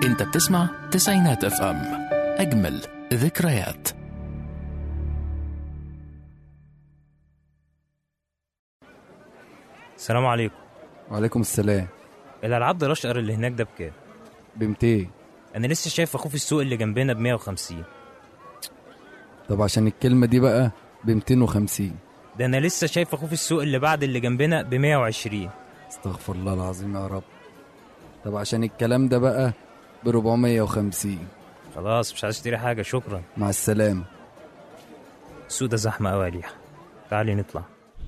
انت بتسمع تسعينات اف ام، اجمل ذكريات. السلام عليكم. وعليكم السلام. الالعاب ده الاشقر اللي هناك ده بكام؟ ب200. انا لسه شايف اخوه في السوق اللي جنبنا ب150. طب عشان الكلمة دي بقى ب250. ده انا لسه شايف اخوه في السوق اللي بعد اللي جنبنا ب120. استغفر الله العظيم يا رب. طب عشان الكلام ده بقى ب450. خلاص مش عايز اشتري حاجه، شكرا. مع السلامة. السوق ده زحمه قوي يا ليحة، تعالي نطلع.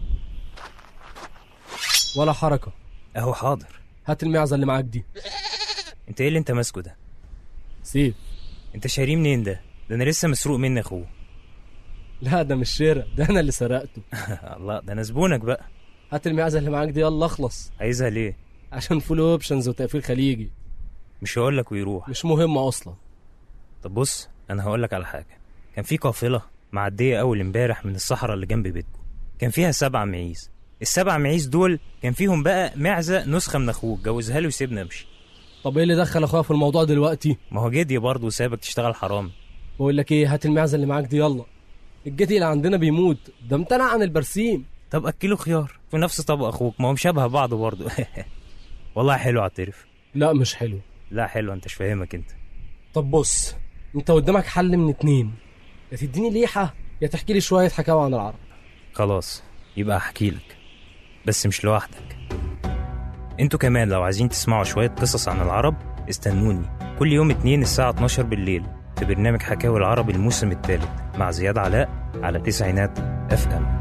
ولا حركة. اهو حاضر. هات المعزة اللي معاك دي. انت ايه اللي انت ماسكه ده؟ سيف. انت شاريه منين ده انا لسه مسروق مني اخوه. لا ده مش شراء، ده انا اللي سرقته. الله، ده انا زبونك بقى. هات المعزة اللي معاك دي يلا اخلص. عايزها ليه؟ عشان فول اوبشنز وتقفيل خليجي. مش هقولك ويروح. مش مهمة اصلا. طب بص، انا هقولك على حاجه. كان في قافله معديه اول امبارح من الصحراء اللي جنب بيتكم، كان فيها 7 معيز. ال7 معيز دول كان فيهم بقى معزه نسخه من اخوك، جوزها له وسيبنا امشي. طب ايه اللي دخل اخويا في الموضوع دلوقتي؟ ما هو جدي برضه سابك تشتغل حرام. بقول لك ايه، هات المعزة اللي معاك دي يلا. الجدي اللي عندنا بيموت، ده امتنع عن البرسيم. طب اكله خيار في نفس طبق اخوك، ما هم شبه بعض برضه. والله حلو، اعترف. لا مش حلو. لا حلو، انت مش فاهمك انت. طب بص، انت قدامك حل من 2، يا تديني ليحة يا تحكي لي شوية حكاوي عن العرب. خلاص يبقى احكي لك، بس مش لوحدك. انتوا كمان لو عايزين تسمعوا شوية قصص عن العرب استنوني كل يوم 2 الساعة 12 بالليل في برنامج حكاوي العرب الموسم الثالث مع زياد علاء على تسعينات اف ام.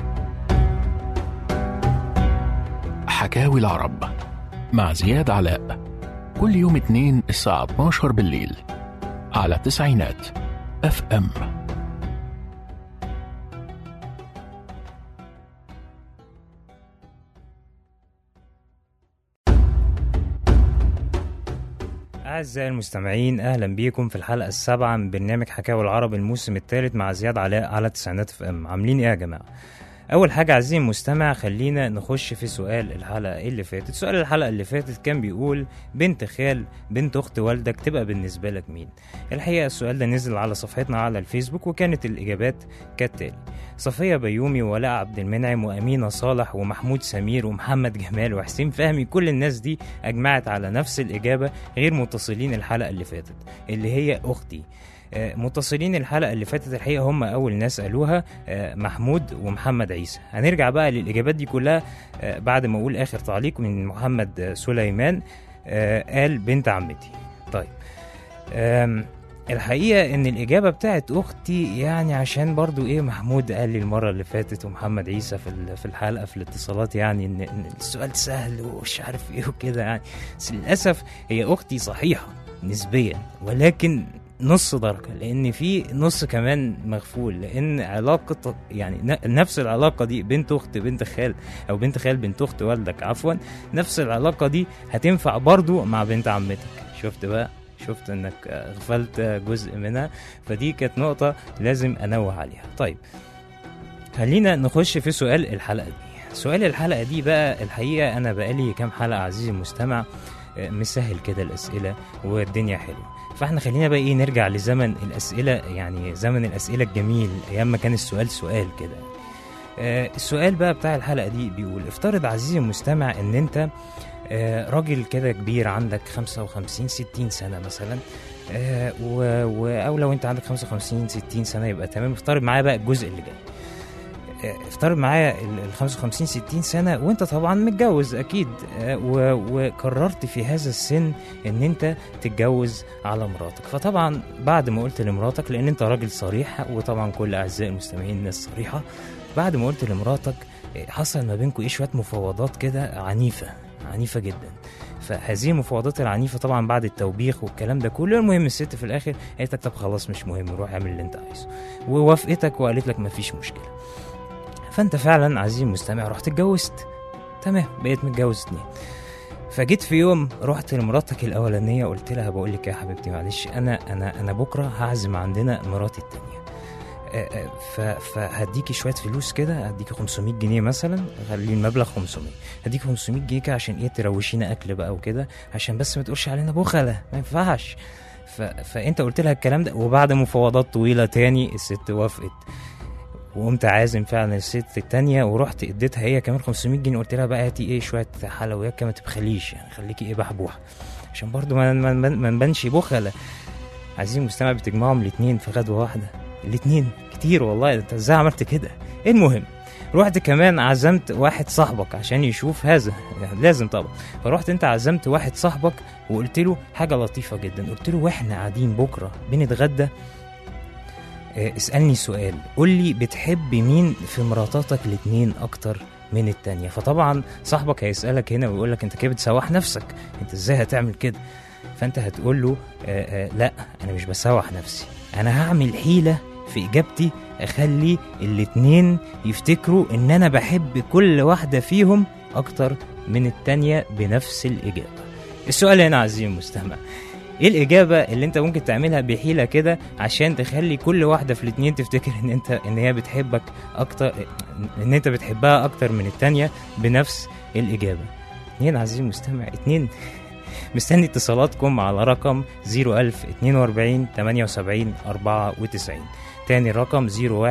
حكاوي العرب مع زياد علاء كل يوم 2 الساعة 12 بالليل على تسعينات اف ام. أعزائي المستمعين، أهلا بيكم في الحلقة 7 من برنامج حكاوي العرب الموسم الثالث مع زياد علاء على تسعينات اف ام. عاملين إيه يا جماعة؟ أول حاجة عزيزي المستمع، خلينا نخش في سؤال الحلقة اللي فاتت. سؤال الحلقة اللي فاتت كان بيقول: بنت خال بنت أخت والدك تبقى بالنسبة لك مين؟ الحقيقة السؤال ده نزل على صفحتنا على الفيسبوك، وكانت الإجابات كالتالي: صفية بيومي ولاء عبد المنعم وأمينة صالح ومحمود سمير ومحمد جمال وحسين فهمي. كل الناس دي أجمعت على نفس الإجابة غير متصلين الحلقة اللي فاتت اللي هي أختي. متصلين الحلقة اللي فاتت الحقيقة هم أول ناس قالوها محمود ومحمد عيسى. هنرجع بقى للإجابات دي كلها بعد ما أقول آخر تعليق من محمد سليمان، قال بنت عمتي. طيب الحقيقة ان الإجابة بتاعت أختي، يعني عشان برضو إيه محمود قال لي المرة اللي فاتت ومحمد عيسى في الحلقة في الاتصالات يعني إن السؤال سهل ومش عارف إيه وكده يعني، بس للأسف هي أختي صحيحة نسبيا، ولكن نص درجة، لأن في نص كمان مغفول، لأن علاقة يعني نفس العلاقة دي بنت أخت بنت خال أو بنت خال بنت أخت والدك عفوا، نفس العلاقة دي هتنفع برضو مع بنت عمتك. شفت بقى؟ شفت انك غفلت جزء منها، فدي كانت نقطة لازم انوه عليها. طيب خلينا نخش في سؤال الحلقة دي. سؤال الحلقة دي بقى الحقيقة انا بقالي كام حلقة عزيزي المستمع مسهل كده الاسئلة والدنيا حلوة، فاحنا خلينا بقى ايه نرجع لزمن الاسئلة، يعني زمن الاسئلة الجميل ايام ما كان السؤال سؤال كده. السؤال بقى بتاع الحلقة دي بيقول: افترض عزيزي المستمع ان انت راجل كده كبير عندك 55-60 سنة مثلا، أو لو أنت عندك 55-60 سنة يبقى تمام. افترض معايا بقى الجزء اللي جاي، افترض معايا 55-60 سنة وأنت طبعا متجوز أكيد، وقررت في هذا السن أن أنت تتجوز على مراتك. فطبعا بعد ما قلت لمراتك، لأن أنت راجل صريح وطبعا كل أعزائي المستمعين ناس صريحة، بعد ما قلت لمراتك حصل ما بينكم إيه شوية مفاوضات كده عنيفة جدا. فهذه المفاوضات العنيفة طبعا بعد التوبيخ والكلام ده كله، المهم الست في الآخر قالت لك طب خلاص مش مهم، روح اعمل اللي انت عايزه، ووافقتك وقالت لك مفيش مشكلة. فانت فعلا عزيزي المستمع رحت اتجوزت، تمام، بقيت متجوز 2. فجيت في يوم رحت لمراتك الأولانية قلت لها بقول لك يا حبيبتي معلش، أنا بكرة هعزم عندنا مراتي التانية، فهديكي شويه فلوس كده، هديكي 500 جنيه مثلا، خلي المبلغ 500، هديكي 500 جنيه كده عشان ايه تروشينا اكل بقى وكده، عشان بس ما تقولش علينا بخله، ما ينفعش. فانت قلت لها الكلام ده، وبعد مفاوضات طويله تاني الست وافقت، وقمت عازم فعلا الست التانية، ورحت اديتها هي كمان 500 جنيه، قلت لها بقى هاتي ايه شويه حلويات كما تبخليش، يعني خليكي ايه بحبوحه، عشان برضو ما نبانش بخله. عايزين مستمع بتجمعهم الاثنين في غدوه واحده، الاثنين كتير والله، انت ازاي عملت كده؟ المهم رحت كمان عزمت واحد صاحبك عشان يشوف هذا، يعني لازم طبعا. فرحت انت عزمت واحد صاحبك وقلت له حاجه لطيفه جدا، قلت له واحنا قاعدين بكره بنتغدى اسالني سؤال، قول لي بتحب مين في مراتاتك الاثنين اكتر من التانية. فطبعا صاحبك هيسالك هنا ويقول لك انت كده بتسوح نفسك، انت ازاي هتعمل كده؟ فانت هتقول له لا انا مش بسوح نفسي، انا هعمل حيله في اجابتي اخلي الاتنين يفتكروا ان انا بحب كل واحده فيهم اكتر من التانية بنفس الاجابه. السؤال هنا عزيزي المستمع، ايه الاجابه اللي انت ممكن تعملها بحيله كده عشان تخلي كل واحده في الاتنين تفتكر ان هي بتحبك اكتر، ان انت بتحبها اكتر من التانية بنفس الاجابه؟ 2 عزيزي المستمع، 2. مستني اتصالاتكم على رقم 01042 78 94. تاني رقم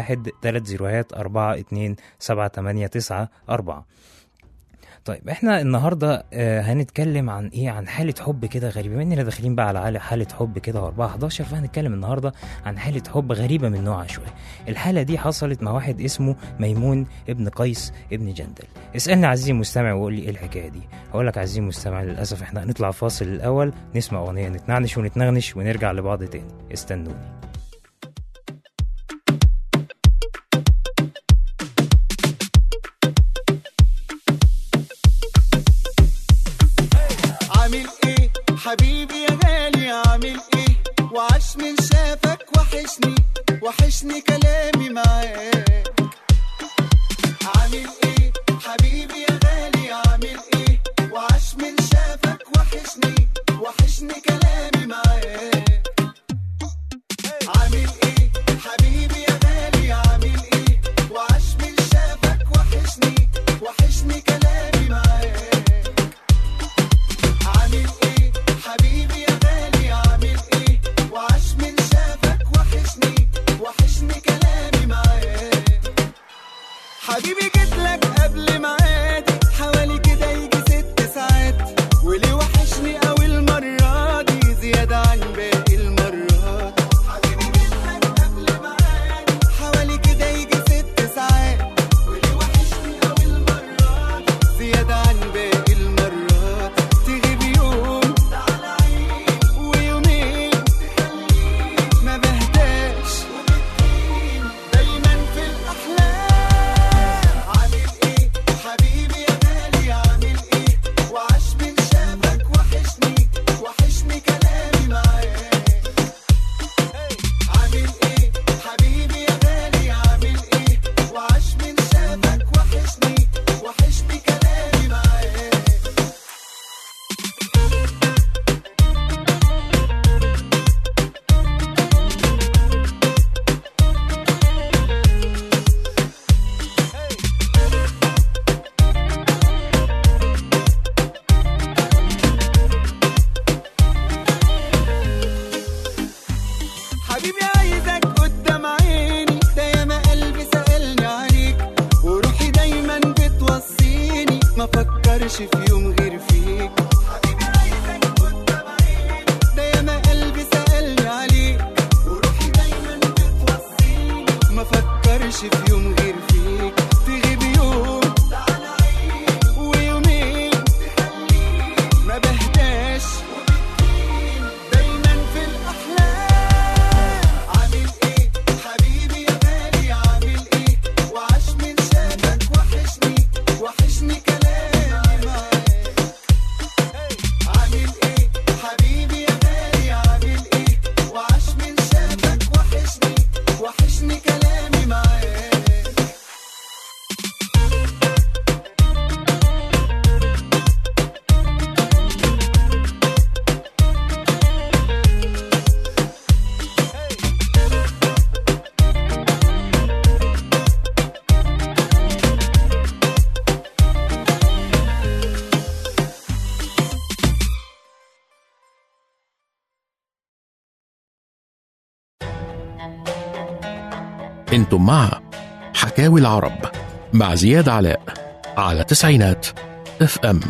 01-304-27894. طيب احنا النهاردة هنتكلم عن ايه؟ عن حالة حب كده غريبة، بما اننا داخلين بقى على حالة حب كده 4/11، فهنتكلم النهاردة عن حالة حب غريبة من نوعها شوية. الحالة دي حصلت مع واحد اسمه ميمون ابن قيس ابن جندل. اسألني عزيزي المستمع وقول لي ايه الحكاية دي. هقول لك عزيزي المستمع للأسف احنا هنطلع فاصل الأول، نسمع أغنية نتنعنش ونتنغنش ونرجع لبعض تاني، استنوني. حبيبي يا غالي عامل ايه؟ وعاش من شافك وحشني كلامي معاك. عامل ايه حبيبي يا غالي عامل ايه؟ وعاش من شافك وحشني كلامي معاك. عامل ايه حبيبي يا غالي عامل ايه؟ وعاش من شافك وحشني كلامي معاك. عامل ايه حبيبي يا غالي عامل ايه؟ وعاش من شافك وحشني كلامي معاك. انتم مع حكاوي العرب مع زياد علاء على تسعينات اف ام.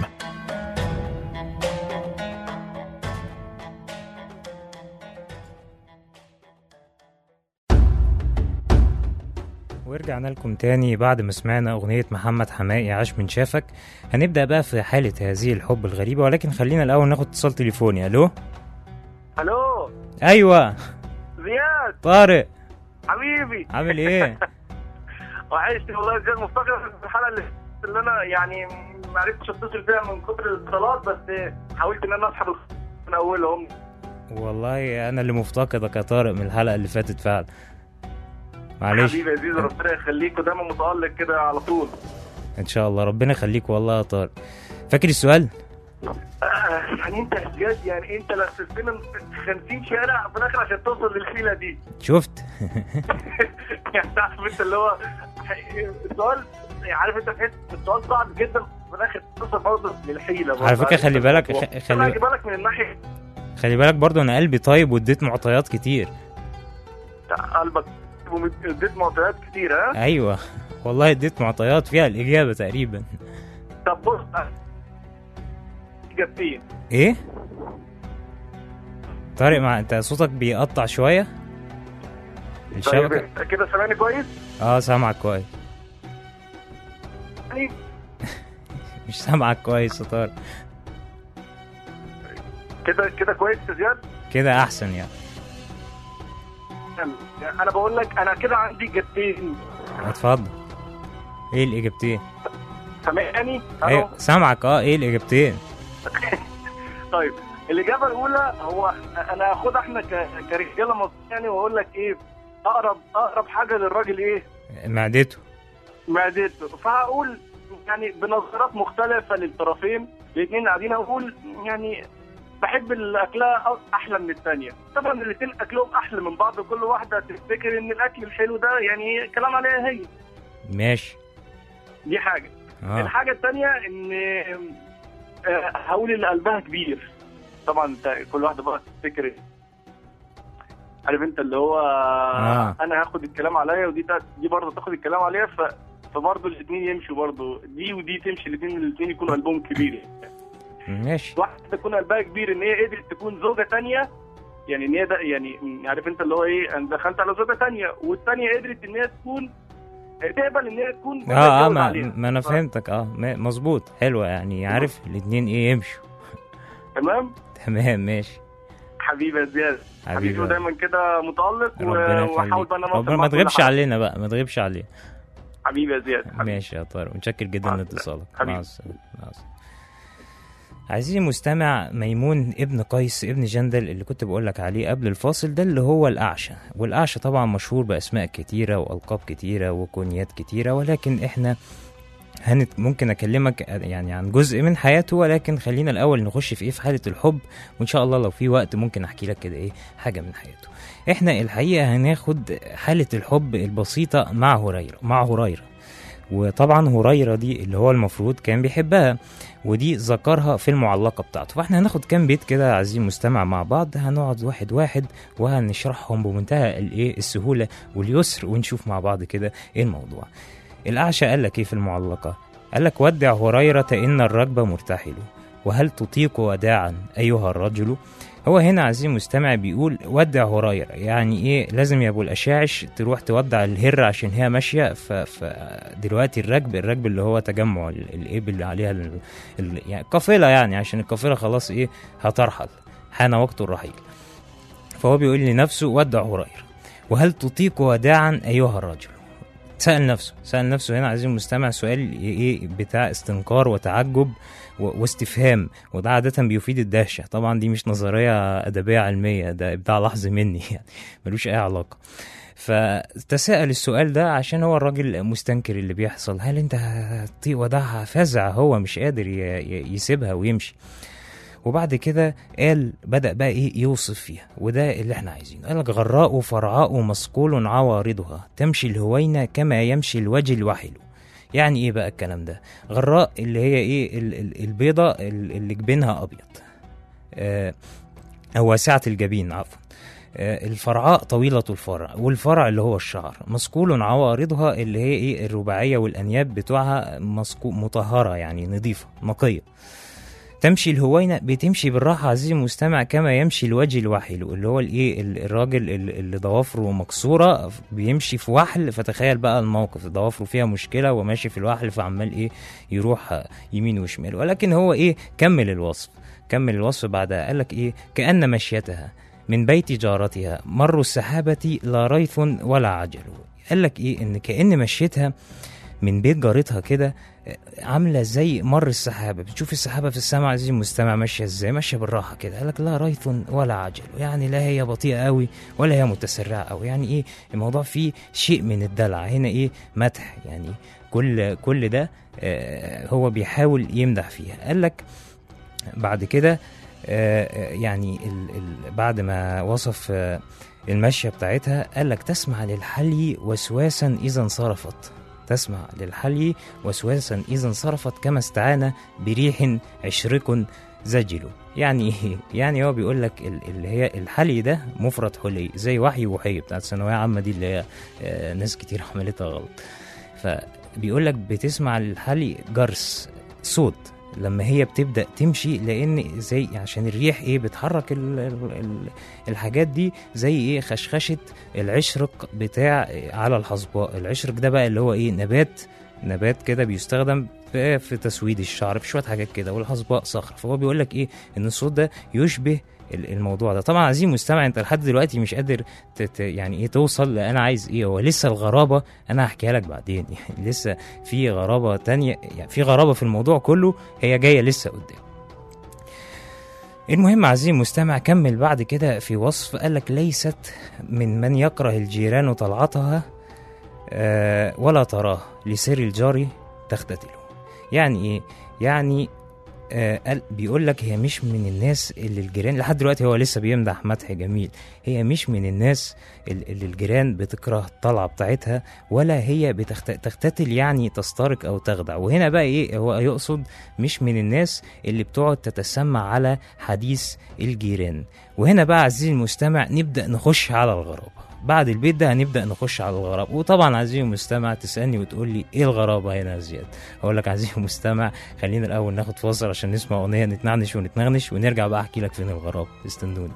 ورجعنا لكم تاني بعد ما سمعنا أغنية محمد حماقي عاش من شافك. هنبدأ بقى في حالة هذه الحب الغريبة، ولكن خلينا الأول ناخد اتصال تليفوني. ألو. الو أيوة زياد طارق، حبيبي، عامل إيه؟ وحشتني والله يا زياد. مفتقد في الحلقه اللي انا يعني ما عرفتش اتصل فيها من كتر الاتصالات، بس حاولت ان انا اسحب من اولهم. والله أنا اللي مفتقدك يا طارق من الحلقة اللي فاتت فعلا، معلش. حبيبي يا زياد، ربنا يخليك ودايما متألق كده على طول. إن شاء الله ربنا يخليك والله يا طارق. فاكر السؤال؟ يعني انت يا زياد، يعني انت لففتنا 50 شارع في الاخر عشان توصل للحيله دي. شفت؟ يعني تعرف انت اللي هو السؤال، عارف انت تحس السؤال صعب جدا في الاخر توصل برضه للحيله. على فكرة خلي بالك خلي بالك من الناحيه، خلي بالك برضه أنا قلبي طيب واديت معطيات كتير. قلبك اديت معطيات كتير. ها أيوة والله اديت معطيات فيها الإجابة تقريبا. طب بص، إجابتين. إيه؟ طارق انت صوتك بيقطع شوية الشبكة. طيب كده سامعني كويس؟ سامعك كويس. يعني مش سامعك كويس يا طارق. كده كويس يا زياد؟ كده احسن يعني. انا بقول لك انا كده عندي اجابتين. اتفضل. ايه الاجابتين؟ سامعني؟ ايوه سامعك. ايه الاجابتين؟ طيب الاجابه الاولى هو انا هاخدها احنا كرجاله مصريين يعني، واقول لك ايه اقرب حاجه للراجل ايه؟ معدته. فهقول يعني بنظرات مختلفه للطرفين، الاثنين قاعدين اقول يعني بحب الاكله احلى من الثانيه. طبعا الاثنين اكلهم احلى من بعض، وكل واحده تفتكر ان الاكل الحلو ده يعني كلام عليها هي. ماشي. دي حاجه. الحاجه الثانيه ان هقول اللي قلبها كبير. طبعا انت كل واحده بقى تفتكر، عارف انت اللي هو انا هاخد الكلام عليا ودي برضه تاخد الكلام عليا، فبرضه الاثنين يمشوا، برضه دي ودي تمشي، الاثنين يكونوا قلبهم كبير. ماشي. واحده تكون قلبها كبير ان هي قدرت تكون زوجه ثانيه، يعني ان هي يعني عارف انت اللي هو ايه، انا دخلت على زوجه ثانيه والثانيه قدرت ان هي تكون تقبل ان هي تكون ما انا فهمتك. مظبوط. حلوه يعني، عارف الاثنين ايه يمشوا. تمام ماشي. حبيبي يا زياد، حبيبي دايما كده متألق، وحاول بقى ربنا ما تغيبش علينا بقى، ما تغيبش علينا. حبيبي يا زياد. ماشي يا طارق، متشكر جدا لاتصالك. مع السلامه. عزيزي المستمع، ميمون ابن قيس ابن جندل اللي كنت بقول لك عليه قبل الفاصل ده اللي هو الأعشى، والأعشى طبعا مشهور بأسماء كتيرة وألقاب كتيرة وكنيات كتيرة، ولكن احنا ممكن أكلمك يعني عن جزء من حياته، ولكن خلينا الأول نخش في في حالة الحب، وإن شاء الله لو في وقت ممكن أحكي لك كده حاجة من حياته. احنا الحقيقة هناخد حالة الحب البسيطة مع هريرة. وطبعا هريرة دي اللي هو المفروض كان بيحبها، ودي ذكرها في المعلقة بتاعته. فاحنا هناخد كام بيت كده عزيزي المستمع مع بعض، هنقعد واحد واحد وهنشرحهم بمنتهى السهولة واليسر، ونشوف مع بعض كده ايه الموضوع. الأعشى قال لك ايه في المعلقة؟ قال لك: ودع هريرة إن الركب مرتحل، وهل تطيق وداعا أيها الرجل؟ هو هنا عزيزي المستمع بيقول ودع هريرة، يعني ايه؟ لازم يا ابو الاشاعش تروح تودع الهرة عشان هي ماشية. دلوقتي الركب اللي هو تجمع الابل اللي عليها يعني قافلة، يعني عشان القافلة خلاص هترحل، حان وقت الرحيل. فهو بيقول لنفسه ودع هريرة، وهل تطيق وداعا ايها الرجل؟ سأل نفسه هنا عزيزي المستمع سؤال بتاع استنكار وتعجب واستفهام، وده عادة بيفيد الدهشة. طبعا دي مش نظرية أدبية علمية، ده إبداع لحظي مني يعني، ملوش أي علاقة. فتساءل السؤال ده عشان هو الراجل مستنكر اللي بيحصل. هل انت هتطيق وداعها؟ فزع، هو مش قادر يسيبها ويمشي. وبعد كده بدأ بقى يوصف فيها، وده اللي احنا عايزينه. قالك: غراء فرعاء مسقول عوارضها، تمشي الهوينة كما يمشي الوجه الوحل. يعني ايه بقى الكلام ده؟ غراء اللي هي البيضة اللي جبينها ابيض، او واسعة الجبين عفوا. الفرعاء طويلة الفرع، والفرع اللي هو الشعر، مسكول عوارضها اللي هي ايه الرباعية والأنياب بتوعها مطهرة يعني نظيفة نقية. تمشي الهوينة، بتمشي بالراحة عزيزي المستمع كما يمشي الوجه الوحل، اللي هو الايه الراجل اللي ضوافره مكسورة بيمشي في وحل. فتخيل بقى الموقف، ضوافره فيها مشكلة وماشي في الوحل، فعمال ايه يروح يمين وشمال. ولكن هو ايه كمل الوصف بعدها، قالك ايه كأن مشيتها من بيت جارتها مر السحابة لا ريث ولا عجل. قالك ايه ان كأن مشيتها من بيت جارتها كده عامله زي مر السحابه. بتشوف السحابه في السماء عزيزي المستمع ماشيه ازاي، ماشيه بالراحه كده. قالك لا ريث ولا عجل، يعني لا هي بطيئه قوي ولا هي متسرعه قوي، يعني ايه الموضوع فيه شيء من الدلع هنا، ايه مدح يعني. كل ده هو بيحاول يمدح فيها. قالك بعد كده يعني بعد ما وصف المشيه بتاعتها، قالك تسمع للحلي وسواسا اذا انصرفت، تسمع للحلي وسواسا إذا انصرفت كما استعان بريح عشرق زجل. يعني إيه؟ يعني هو بيقول لك اللي هي الحلي ده مفرد حلي، زي وحي وحي بتاعت ثانوية عامة دي اللي هي ناس كتير عملتها غلط. فبيقول لك بتسمع للحلي جرس صوت لما هي بتبدأ تمشي، لأن زي عشان الريح إيه بتحرك الحاجات دي، زي إيه خشخشة العشرق بتاع على الحصباء. العشرق ده بقى اللي هو إيه نبات كده بيستخدم في تسويد الشعر في شوية حاجات كده، والحصباء صخرة. فهو بيقول لك إيه إن الصوت ده يشبه الموضوع ده. طبعا عزيزي المستمع انت لحد دلوقتي مش قادر يعني ايه توصل لأنا عايز ايه. هو لسه الغرابة انا هحكيها لك بعدين، يعني لسه في غرابة تانية، يعني في غرابة في الموضوع كله هي جاية لسه قدام. المهم عزيزي المستمع كمل بعد كده في وصف، قالك ليست من يكره الجيران طلعتها ولا تراه لسر الجار تختتله. يعني ايه؟ يعني بيقول لك هي مش من الناس اللي الجيران، لحد دلوقتي هو لسه بيمدح مدح جميل، هي مش من الناس اللي الجيران بتكره الطلعة بتاعتها، ولا هي تختتل يعني تسترق او تخدع. وهنا بقى ايه هو يقصد مش من الناس اللي بتقعد تتسمع على حديث الجيران. وهنا بقى عزيزي المستمع نبدأ نخش على الغرابة. بعد البيت ده هنبدأ نخش على الغراب. وطبعا عزيزي المستمع تسألني وتقول لي ايه الغرابة هنا يا زياد؟ اقول لك عزيزي المستمع خلينا الاول ناخد فاصل عشان نسمع اغنية نتنعنش ونتنغنش، ونرجع بقى احكي لك فين الغراب. استنوني.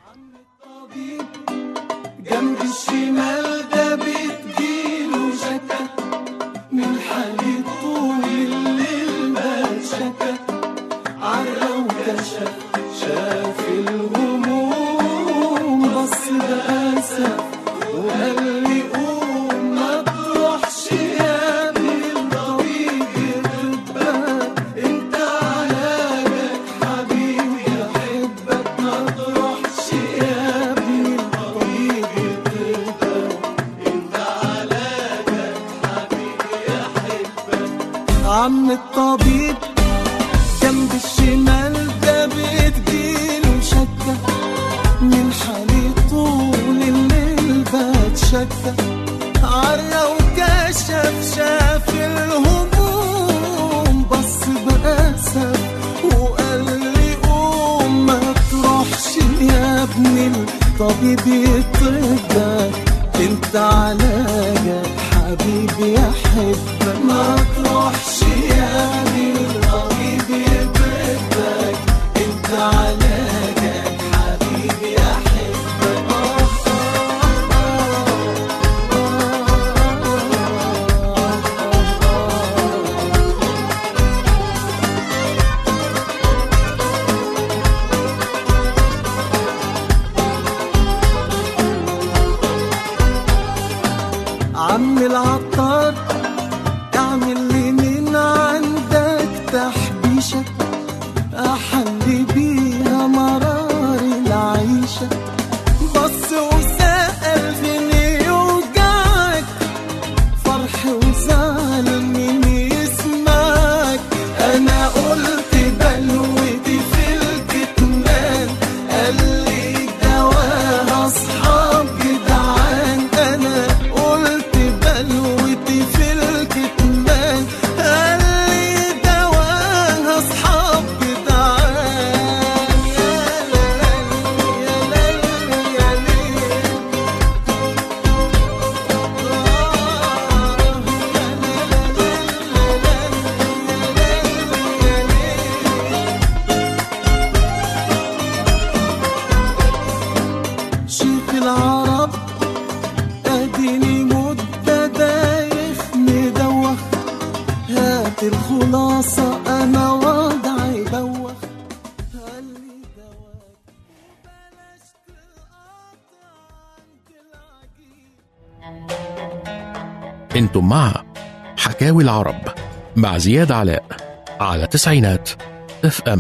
جنب الشمال ده بتجيله شكا من حالي طول الليل ما شكا عرق وكشف شاف الهموم بص بأسف وقال لي قوم ما تروحش يا ابني الطبيب يطبك انت علاجك حبيبي يحبك ما تروحش يا ابني الطبيب يطبك انت علاجك حبيبي يحبك. عم الطبيب جنب الشمال ده بتجيله شكة من حالي طول الليل بتشكى عرى وكشف شاف الهموم بص بأسف وقال لي قوم ما تروحش يا ابني الطبيب يطبك انت علاجك حبيبي يحبك ما تروحش يا ابني الطبيب يطبك انت علاجك حبيبي يحبك. عم العطار اعمل لي من عندك تحبيشة احلي بيها مرار العيشة بص وسأل فيني يوجعك فرح وزعل مين يسمعك انا قلت بلوتي في الكتمان قال لي دواها اصحاب جدعان انا قلت بلوتي في الكتمان قال لي دواها اصحاب جدعان انتم مع حكاوي العرب مع زياد علاء على تسعينات اف ام.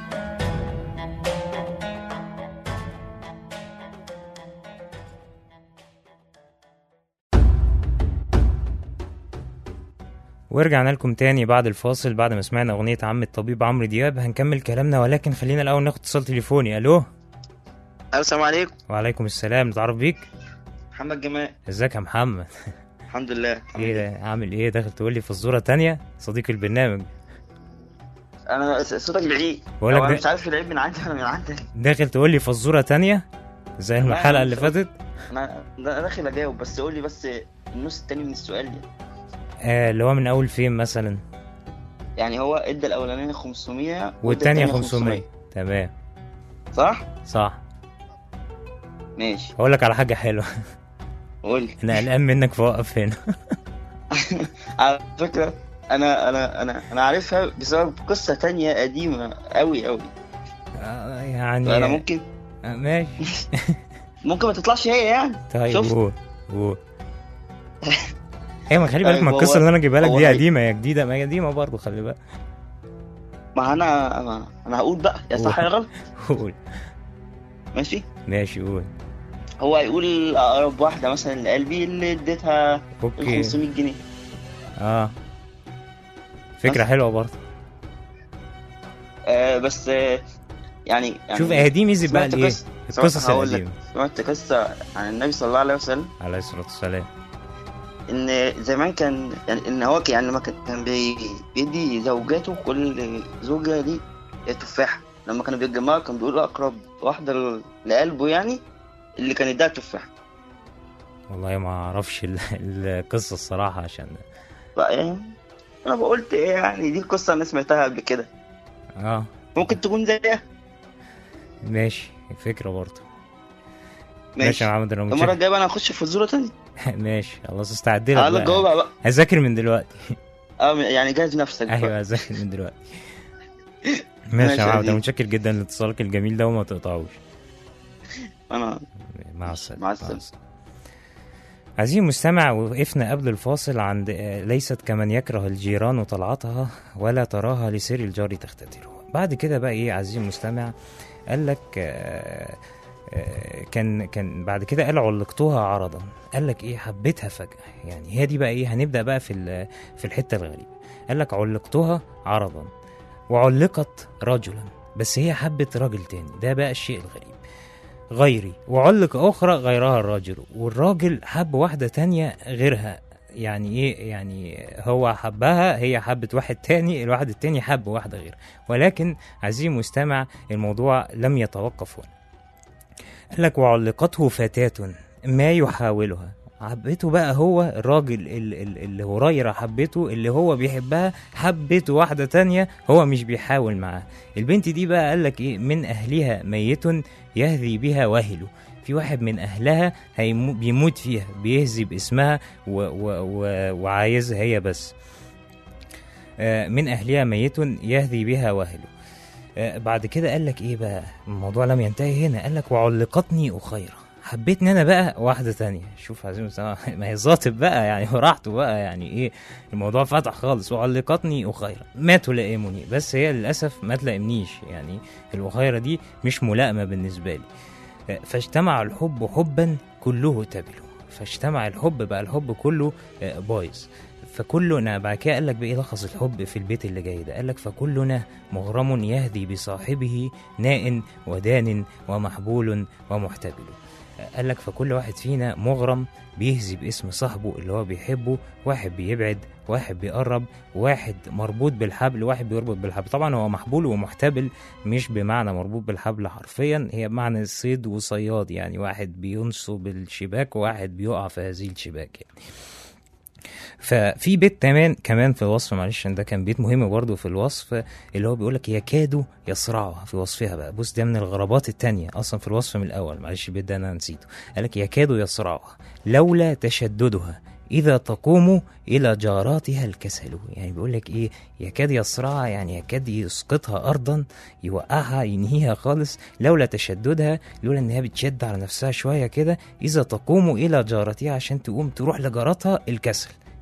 ورجعنا لكم تاني بعد الفاصل، بعد ما سمعنا أغنية عم الطبيب عمرو دياب. هنكمل كلامنا، ولكن خلينا الأول ناخد اتصال تليفوني. ألو. السلام عليكم. وعليكم السلام. نتعرف بيك؟ محمد جمال. ازيك يا محمد؟ الحمد لله. ايه ده عامل ايه؟ داخل تقول لي فزورة تانية صديق البرنامج؟ انا صوتك بعيد، بقولك انا مش عارف العيب من عندي ولا من عندك. داخل تقول لي فزورة تانية زي الحلقة اللي فاتت؟ انا داخل اجاوب، بس قول لي بس النص التاني من السؤال يعني. اللي هو من اول فين مثلا؟ يعني هو ادى الاولانيه 500 والتانية 500. تمام صح. ماشي. هقول لك على حاجة حلوة. قول لي. انا قلقان منك فوقف هنا. على فكرة انا عارفها بسبب قصة تانية قديمة قوي يعني انا ممكن ماشي. ممكن ما تطلعش هي يعني. طيب قول. ما خلي بالك، ما القصة اللي انا جايبها لك دي قديمة يا جديدة؟ ما هي قديمة برضه، خلي بالك. ما انا هقول بقى يا صح يا غلط. قول. ماشي قول. هو هيقول اقرب واحده مثلا لقلبي اللي اديتها 500 جنيه. فكره حلوه برضه. بس يعني شوف دي ميزه بقى الايه القصص القديمه. سمعت قصه عن النبي صلى الله عليه وسلم عليه الصلاه والسلام، ان زمان كان يعني ان هو يعني لما كان بيدي زوجاته كل زوجه ليه تفاحه. لما كانوا بيتجمعوا كان بيقول اقرب واحده لقلبه يعني اللي كان يديها تفاحه. والله ما اعرفش القصه الصراحه، عشان يعني انا بقولت ايه يعني دي القصه انا سمعتها قبل كده. ممكن تكون زيها. ماشي، فكره برضه. ماشي يا محمد. المره الجايه انا هخش في فزوره تانية. ماشي خلاص، استعد لك بقى. هذاكر من دلوقتي. يعني جهز نفسك. ايوه هذاكر من دلوقتي. ماشي يا محمد، متشكر جدا لاتصالك الجميل ده، وما تقطعوش. مع السلامه. عزيزي المستمع، وقفنا قبل الفاصل عند ليست كمن يكره الجيران طلعتها ولا تراها لسر الجار تختتره. بعد كده بقى ايه عزيزي المستمع؟ قال لك كان بعد كده قال علقتها عرضا. قال لك ايه؟ حبيتها فجأة. يعني هي دي بقى ايه؟ هنبدأ بقى في الحتة الغريبة. قال لك علقتها عرضا وعلقت رجلا، بس هي حبت راجل تاني. ده بقى الشيء الغريب. غيري وعلق أخرى غيرها الرجل، والراجل حب واحدة تانية غيرها. يعني ايه؟ يعني هو حبها، هي حبت واحد تاني، الواحد التاني حب واحدة غير. ولكن عزيزي المستمع، الموضوع لم يتوقف هنا. قال لك وعلقته فتاة ما يحاولها. حبته بقى هو الراجل اللي هريرة حبته، اللي هو بيحبها، حبته واحدة تانية هو مش بيحاول معها. البنت دي بقى قال لك ايه؟ من أهلها ميت يهذي بها وهله. في واحد من أهلها بيموت فيها، بيهذي باسمها وعايزها هي بس. من أهلها ميت يهذي بها وهله. بعد كده قال لك ايه بقى؟ الموضوع لم ينتهي هنا. قال لك وعلقتني أخيرة. حبيتني انا بقى واحده تانية. شوف عزيزي ما هي ظاطب بقى يعني، وراحته بقى يعني ايه؟ الموضوع فتح خالص. وعلقتني أخيرة ما تلائمني، بس هي للاسف ما تلائمنيش. يعني الأخيرة دي مش ملائمه بالنسبه لي. فاجتمع الحب حبا كله تبلو. فاجتمع الحب بقى، الحب كله بايظ. فكلنا بعد كده قال لك بقى لخص الحب في البيت اللي جاي ده. قال لك فكلنا مغرم يهدي بصاحبه ناء ودان ومحبول ومحتبل. قال لك فكل واحد فينا مغرم بيهزي باسم صاحبه اللي هو بيحبه. واحد بيبعد، واحد بيقرب، واحد مربوط بالحبل، واحد بيربط بالحبل. طبعا هو محبول ومحتبل مش بمعنى مربوط بالحبل حرفيا، هي بمعنى صيد وصياد. يعني واحد بينصب الشباك وواحد بيقع في هذه الشباك يعني. ففي بيت كمان في الوصف، معلش ده كان بيت مهم برضو في الوصف، اللي هو بيقولك يكادوا يصرعها. في وصفها بقى بص، ده من الغرابات التانية اصلا في الوصف من الاول. معلش البيت ده انا نسيته. قالك يكادوا يصرعها لولا تشددها إذا تقوم إلى جاراتها الكسل. يعني بيقولك إيه؟ يكاد يصرعها، يعني يكاد يسقطها أرضا، يوقعها، ينهيها خالص، لولا تشددها، لولا إنها بتشد على نفسها شوية كده. إذا تقوم إلى جارتها، عشان تقوم تروح لجارتها الكسل.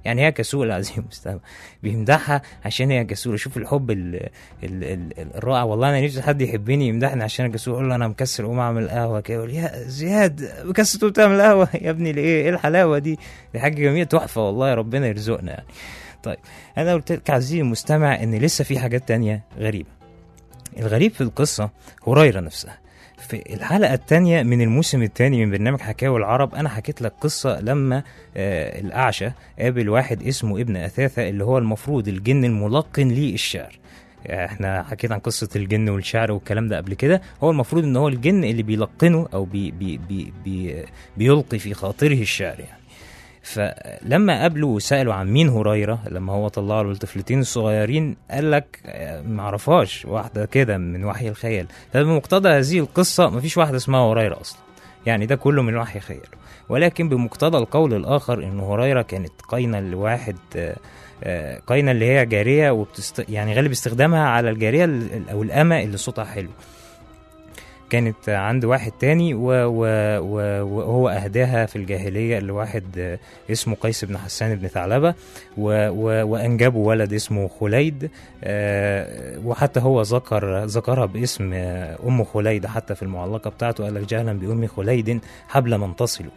يعني هي كسولة عزيزي المستمع، بيمدحها عشان هي كسولة. شوف الحب الرائع. والله انا نفسي حد يحبني يمدحني عشان انا كسول، اقول له انا مكسر قوم اعمل قهوه كده، يقول يا زياد مكسر بتعمل قهوه يا ابني ليه؟ ايه الحلاوه دي حاجه جميله تحفه والله، ربنا يرزقنا يعني. طيب انا قلت لك عزيزي المستمع ان لسه في حاجات تانية غريبه. الغريب في القصه هريرة نفسها. في الحلقة الثانية من الموسم الثاني من برنامج حكاوي العرب أنا حكيت لك قصة لما الأعشى قابل واحد اسمه ابن أثاثة اللي هو المفروض الجن الملقن للشعر. احنا حكيت عن قصة الجن والشعر والكلام ده قبل كده. هو المفروض ان هو الجن اللي بيلقنه او بيلقي في خاطره الشعر يعني. فلما قابله وسألوا عن مين هريرة، لما هو طلع له الطفلتين الصغيرين قال لك معرفهاش، واحدة كده من وحي الخيال. فبمقتضى هذه القصة مفيش واحدة اسمها هريرة أصلا، يعني ده كله من وحي خيال. ولكن بمقتضى القول الآخر إن هريرة كانت قاينة لواحد، قاينة اللي هي جارية يعني غالب استخدامها على الجارية أو الأمة اللي صوتها حلو. كانت عند واحد تاني وهو أهداها في الجاهلية لواحد اسمه قيس بن حسان بن ثعلبة، وأنجبوا ولد اسمه خليد، وحتى هو ذكرها باسم أم خليد حتى في المعلقة بتاعته، قال لك جهلا بأم خليد حبل من تصل.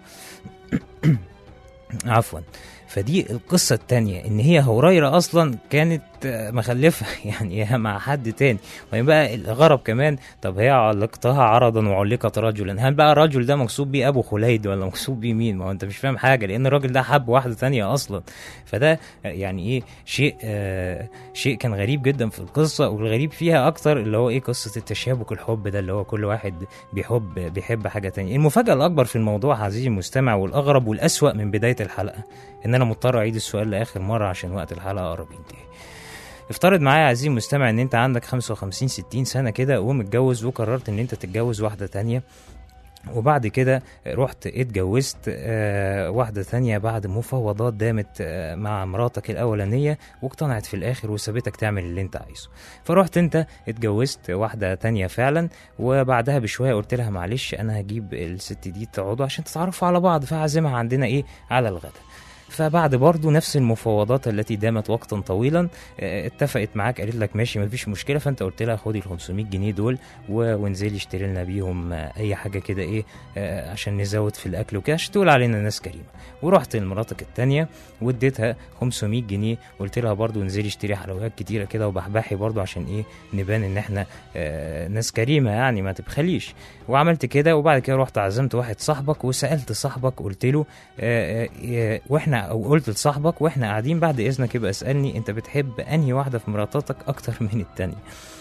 عفوا. فدي القصة التانية ان هي هريرة اصلا كانت مخلفة يعني هي مع حد تاني. ويبقى الغرب كمان، طب هي علقتها عرضا وعلقت رجلا، هل بقى الرجل ده مقصود بيه ابو خليد ولا مقصود بيه مين؟ ما هو انت مش فاهم حاجة، لان الراجل ده حب واحدة تانية اصلا. فده يعني ايه شيء كان غريب جدا في القصة. والغريب فيها اكتر اللي هو ايه قصة التشابك الحب ده، اللي هو كل واحد بيحب حاجة تانية. المفاجأة الاكبر في الموضوع عزيزي المستمع والاغرب والاسوأ من بداية الحلقة ان انا مضطر اعيد السؤال لاخر مرة عشان وقت الحلقة قرب ينتهي. افترض معايا يا عزيزي المستمع ان انت عندك 55-60 سنة كده ومتجوز، وقررت ان انت تتجوز واحدة تانية، وبعد كده رحت اتجوزت واحدة تانية بعد مفاوضات دامت مع مراتك الأولانية، واقتنعت في الآخر وسابتك تعمل اللي انت عايزه. فرحت انت اتجوزت واحدة تانية فعلا، وبعدها بشوية قلت لها معلش انا هجيب الست دي تقعدوا عشان تتعرفوا على بعض، فعزمها عندنا ايه على الغداء. فبعد برضو نفس المفاوضات التي دامت وقتا طويلا اتفقت معاك، قالت لك ماشي مفيش مشكلة. فانت قلت لها خدي ال 500 جنيه دول وانزلي اشتري لنا بيهم اي حاجة كده ايه عشان نزود في الاكل وكده عشان تقول علينا ناس كريمة. ورحت لمراتك التانية واديتها 500 جنيه، قلت لها برضو انزلي اشتري حلويات كتيرة كده وبحبحي برضو عشان ايه نبان ان احنا ناس كريمة يعني ما تبخليش. وعملت كده. وبعد كده رحت عزمت واحد صاحبك وسألت صاحبك قلت له واحنا او قلت لصاحبك واحنا قاعدين بعد اذنك يبقى اسألني انت بتحب انهي واحدة في مراتاتك اكتر من التانية.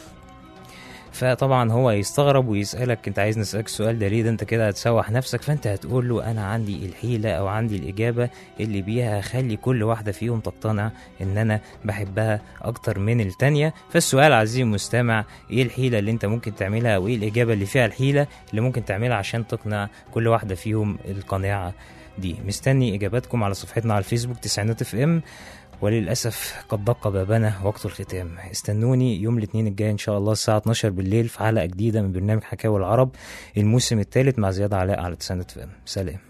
فطبعا هو يستغرب ويسألك انت عايز نسألك السؤال ده ليه، ده انت كده هتسوح نفسك. فانت هتقول له انا عندي الحيلة او عندي الاجابة اللي بيها هخلي كل واحدة فيهم تقتنع ان انا بحبها اكتر من التانية. فالسؤال عزيزي المستمع، ايه الحيلة اللي انت ممكن تعملها وايه الاجابة اللي فيها الحيلة اللي ممكن تعملها عشان تقنع كل واحدة فيهم القناعة دي؟ مستني اجاباتكم على صفحتنا على الفيسبوك تسعينات اف ام. وللأسف قد دق بابنا وقت الختام. استنوني يوم الاثنين الجاي إن شاء الله الساعة 12 بالليل في حلقة جديدة من برنامج حكاوي العرب الموسم الثالث مع زياد علاء على تسعينات اف ام. سلام.